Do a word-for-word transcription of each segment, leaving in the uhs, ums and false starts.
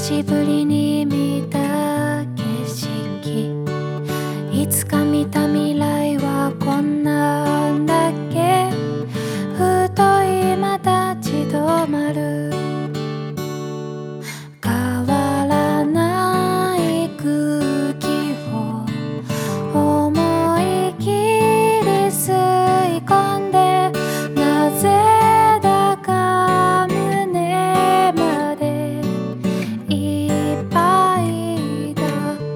しぶりに見た景色、いつか見た未来はこんなんだっけ。ふと今立ち止まる。変わらない空気を思い切り吸い込んで、なぜだか胸までいっぱいだ。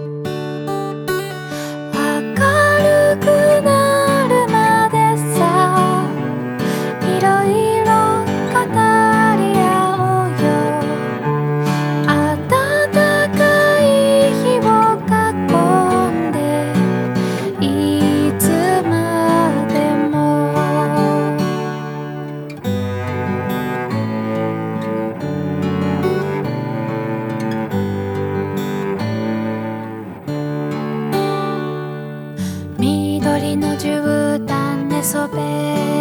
明るくなるまでさ、いろいろ語り合おうよ。暖かい日を囲んでいつまでも。緑の絨毯寝そべ